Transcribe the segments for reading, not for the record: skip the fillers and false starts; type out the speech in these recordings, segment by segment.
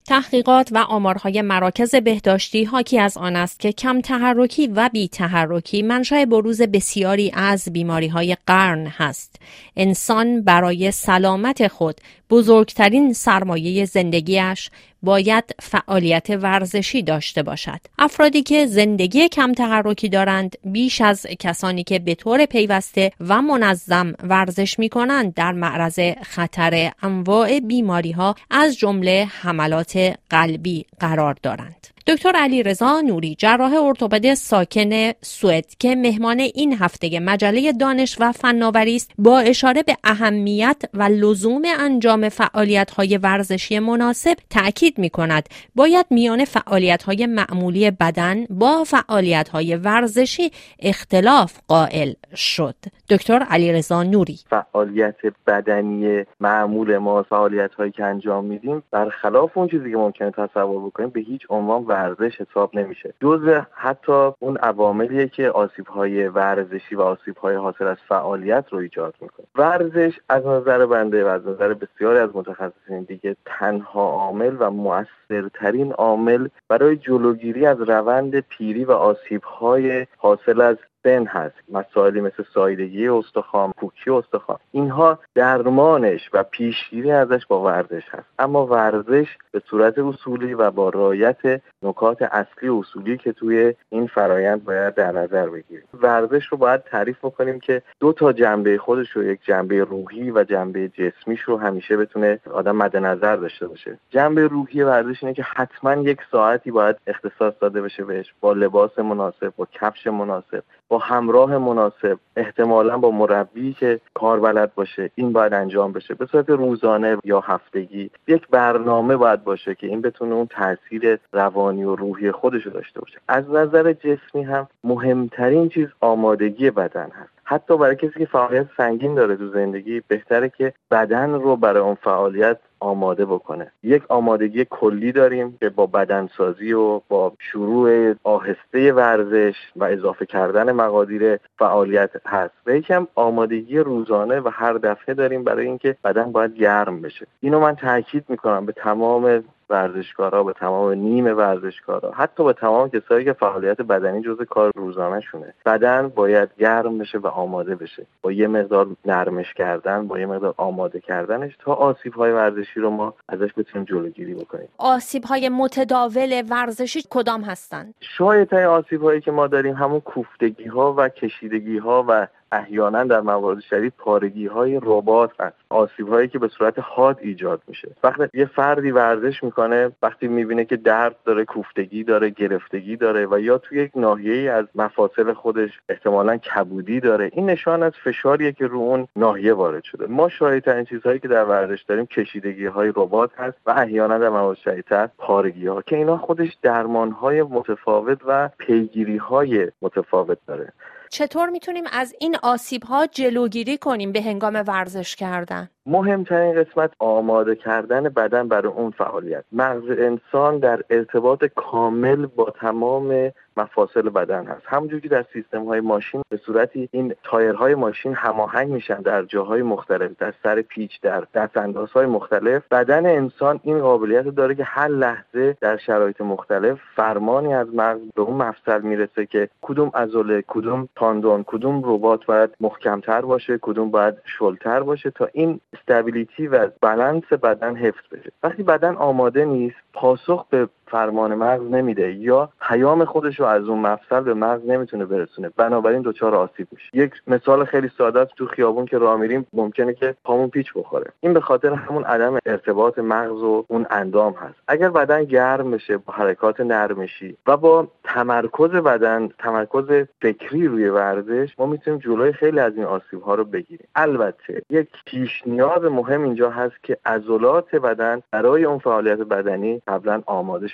تحقیقات و آمارهای مراکز بهداشتی حاکی از آن است که کم تحرکی و بی تحرکی منشأ بروز بسیاری از بیماری‌های قرن هست. انسان برای سلامت خود بزرگترین سرمایه زندگیش باید فعالیت ورزشی داشته باشد. افرادی که زندگی کم تحرکی دارند بیش از کسانی که به طور پیوسته و منظم ورزش می‌کنند در معرض خطر انواع بیماری‌ها از جمله حملات قلبی قرار دارند. دکتر علیرضا نوری، جراح ارتوپد ساکن سوئد که مهمان این هفته مجله دانش و فناوری است، با اشاره به اهمیت و لزوم انجام فعالیت‌های ورزشی مناسب تأکید می‌کند باید میان فعالیت‌های معمولی بدن با فعالیت‌های ورزشی اختلاف قائل شد. دکتر علیرضا نوری: فعالیت بدنی معمول ما، فعالیت‌هایی که انجام میدیم، برخلاف اون چیزی که ممکنه تصور بکنیم به هیچ عنوان ورزش حساب نمیشه. جزء حتی اون عواملیه که آسیب‌های ورزشی و آسیب‌های حاصل از فعالیت رو ایجاد میکنه. ورزش از نظر بنده و از نظر بسیاری از متخصصین دیگه تنها عامل و مؤثرترین عامل برای جلوگیری از روند پیری و آسیب‌های حاصل از سن هست. مسائلی مثل سایدگی استخوان، پوکی استخوان، اینها درمانش و پیشگیری ازش با ورزش هست. اما ورزش به صورت اصولی و با رعایت نکات اصلی اصولی که توی این فرایند باید در نظر بگیریم. ورزش رو باید تعریف بکنیم که دو تا جنبه خودش رو، یک جنبه روحی و جنبه جسمیش رو همیشه بتونه آدم مد نظر داشته باشه. جنبه روحی ورزش اینه که حتما یک ساعتی باید اختصاص داده بشه بهش، با لباس مناسب، با کفش مناسب، با همراه مناسب، احتمالاً با مربی که کار بلد باشه. این باید انجام بشه به صورت روزانه یا هفتگی. یک برنامه باید باشه که این بتونه اون تاثیر روانی و روحی خودش رو داشته باشه. از نظر جسمی هم مهمترین چیز آمادگی بدن هست. حتی برای کسی که فعالیت سنگین داره تو زندگی، بهتره که بدن رو برای اون فعالیت آماده بکنه. یک آمادگی کلی داریم که با بدنسازی و با شروع آهسته ورزش و اضافه کردن مقادیر فعالیت هست. و یکم آمادگی روزانه و هر دفعه داریم برای اینکه بدن باید گرم بشه. اینو من تاکید میکنم به تمام ورزشکارا، به تمام نیم ورزشکارا، حتی به تمام کسایی که فعالیت بدنی جزء کار روزانه شونه. بدن باید گرم بشه و آماده بشه، با یه مقدار نرمش کردن، با یه مقدار آماده کردنش، تا آسیب‌های ورزشی رو ما ازش بتونیم جلوگیری بکنیم. آسیب‌های متداول ورزشی کدام هستند؟ شایع‌ترین آسیب‌هایی که ما داریم همون کوفتگی‌ها و کشیدگی‌ها و احیانا در موارد شدید پارگی‌های رباط هست. آسیب‌هایی که به صورت حاد ایجاد میشه. وقتی یه فردی ورزش میکنه، وقتی میبینه که درد داره، کوفتگی داره، گرفتگی داره و یا توی یک ناحیه‌ای از مفاصل خودش احتمالاً کبودی داره، این نشان از فشاریه که رو اون ناحیه وارد شده. ما شایع‌ترین چیزهایی که در ورزش داریم کشیدگی‌های رباط هست و احیانا در موارد شدیدتر پارگی‌ها که اینا خودش درمان‌های متفاوت و پیگیری‌های متفاوت داره. چطور میتونیم از این آسیب‌ها جلوگیری کنیم به هنگام ورزش کردن؟ مهمترین قسمت آماده کردن بدن برای اون فعالیت. مغز انسان در ارتباط کامل با تمام مفاصل بدن هست. همونجوری که در سیستم‌های ماشین به صورتی این تایرهای ماشین هماهنگ میشن در جاهای مختلف، در سر پیچ، در دستاندازهای مختلف، بدن انسان این قابلیت رو داره که هر لحظه در شرایط مختلف فرمانی از مغز به اون مفصل میرسه که کدوم عضله، کدوم تاندون، کدوم رباط باید محکم‌تر باشه، کدوم باید شلتر باشه تا این استابیلیتی و بالانس بدن حفظ بشه. وقتی بدن آماده نیست، پاسخ به فرمان مغز نمیده یا پیام خودش رو از اون مفصل به مغز نمیتونه برسونه، بنابراین دچار آسیب میشه. یک مثال خیلی ساده، تو خیابون که راه میریم ممکنه که پامون پیچ بخوره. این به خاطر همون عدم ارتباط مغز و اون اندام هست. اگر بدن گرم بشه با حرکات نرمشی و با تمرکز بدن، تمرکز فکری روی ورزش، ما میتونیم جلوی خیلی از این آسیب ها رو بگیریم. البته یک پیش نیاز مهم اینجا هست که عضلات بدن برای اون فعالیت بدنی قبلا آماده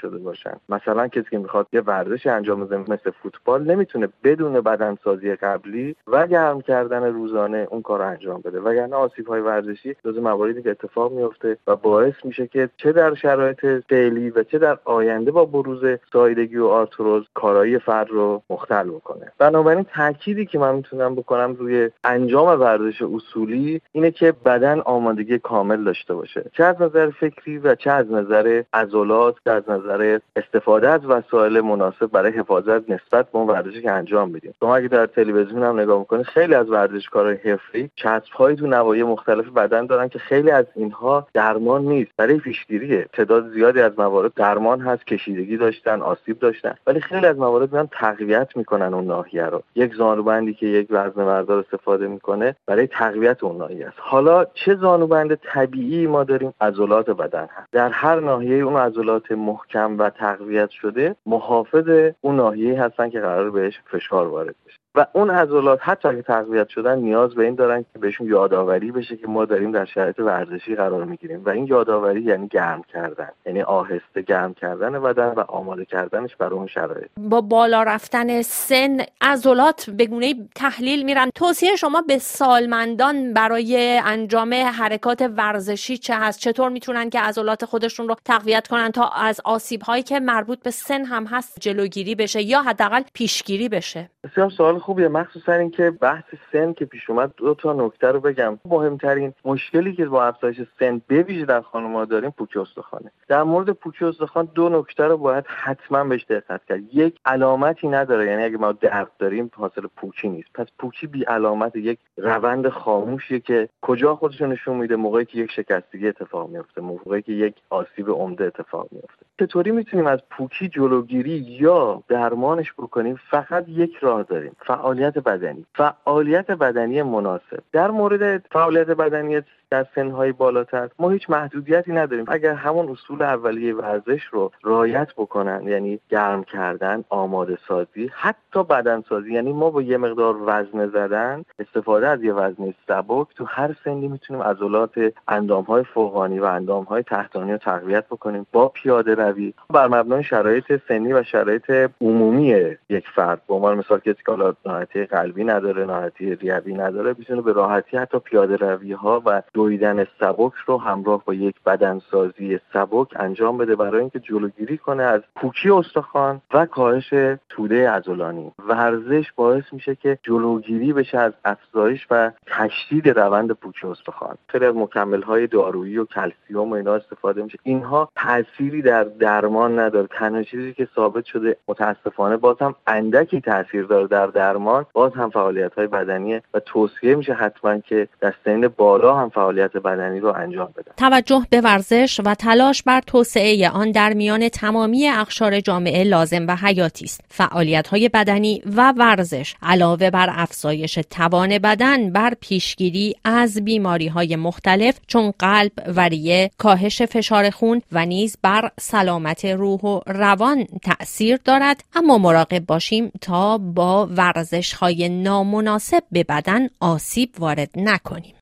شده باشن. مثلا کسی که میخواد یه ورزش انجام بده مثل فوتبال نمیتونه بدون بدنسازی قبلی و گرم کردن روزانه اون کارو انجام بده، وگرنه آسیب‌های ورزشی جزو مواردی که اتفاق میفته و باعث میشه که چه در شرایط فعلی و چه در آینده با بروز سایدگی و آرتروز کارایی فرد رو مختل بکنه. بنابراین تأکیدی که من میتونم بکنم روی انجام ورزش اصولی اینه که بدن آمادگی کامل داشته باشه، چه از نظر فکری و چه از نظر عضلات، چه از نظر استفاده از وسایل مناسب برای حفاظت نسبت به اون ورزشی که انجام میدیم. شما اگه در تلویزیون هم نگاه میکنید خیلی از ورزشکارای حرفه‌ای چسب‌هایی تو نواحی مختلف بدن دارن که خیلی از اینها درمان نیست، برای پیشگیریه. تعداد زیادی از موارد درمان هست، کشیدگی داشتن، آسیب داشتن، ولی خیلی از موارد میان تقویت میکنن اون ناحیه رو. یک زانوبندی که یک وزنه‌بردار استفاده میکنه برای تقویت اون ناحیه است. حالا چه زانوبند طبیعی ما داریم؟ عضلات بدن هست. در هر ناحیه اون عضلات محکم و تقویت شده محافظ اون ناحیه هستن که قرار بهش فشار وارد بشه. و اون عضلات حتی اگه تقویت شدن نیاز به این دارن که بهشون یادآوری بشه که ما داریم در شرایط ورزشی قرار میگیریم و این یادآوری یعنی گرم کردن، یعنی آهسته گرم کردن بدن و آماده کردنش برای اون شرایط. با بالا رفتن سن عضلات به گونه‌ای تحلیل میرن. توصیه شما به سالمندان برای انجام حرکات ورزشی چه هست؟ چطور میتونن که عضلات خودشون رو تقویت کنن تا از آسیب‌هایی که مربوط به سن هم هست جلوگیری بشه یا حداقل پیشگیری بشه؟ بسیار سوال خوبیه، مخصوصا این که بحث سن که پیش اومد. دو تا نکته رو بگم. مهمترین مشکلی که با افزایش سن به ویژه در خانم‌ها داریم پوکی استخوانه. در مورد پوکی استخوان دو نکته رو باید حتما بهش دقت کرد. یک، علامتی نداره، یعنی اگه ما درد داریم حاصل پوکی نیست. پس پوکی بی علامت یک روند خاموشیه که کجا خودش نشون میده؟ موقعی که یک شکستگی اتفاق میفته، موقعی که یک آسیب عمده اتفاق میفته. چطوری میتونیم از پوکی جلوگیری یا درمانش بکنیم؟ فقط یک راه داریم: فعالیت بدنی مناسب. در مورد فعالیت بدنی در سن‌های بالاتر ما هیچ محدودیتی نداریم. اگر همون اصول اولیه ورزش رو رعایت بکنن، یعنی گرم کردن، آماده سازی، حتی بدن سازی، یعنی ما با یه مقدار وزن زدن، استفاده از یه وزن سبک، تو هر سنی میتونیم عضلات اندام‌های فوقانی و اندام‌های تحتانی رو تقویت بکنیم با پیاده روی بر مبنای شرایط سنی و شرایط عمومی یک فرد. به عنوان مثال کسی که ناحیه قلبی نداره، ناحیه ریوی نداره، میتونه به راحتی حتی پیاده روی‌ها و دویدن سبک رو همراه با یک بدنسازی سبک انجام بده برای اینکه جلوگیری کنه از پوکی استخوان و کاهش توده عضلانی. ورزش باعث میشه که جلوگیری بشه از افزایش و تشدید روند پوکی استخوان. خیلی از مکمل‌های دارویی و کلسیم و اینا استفاده میشه. اینها تأثیری در درمان نداره. تنها چیزی که ثابت شده متاسفانه باز هم اندکی تأثیر داره در درمان، باز هم فعالیت‌های بدنی و توصیه میشه حتما که در سن بالا هم فعالیت بدنی رو انجام بدن. توجه به ورزش و تلاش بر توسعه آن در میان تمامی اقشار جامعه لازم و حیاتی است. فعالیت‌های بدنی و ورزش علاوه بر افزایش توان بدن بر پیشگیری از بیماری‌های مختلف چون قلب و ریه، کاهش فشار خون و نیز بر سلامت روح و روان تأثیر دارد، اما مراقب باشیم تا با ورزش‌های نامناسب به بدن آسیب وارد نکنیم.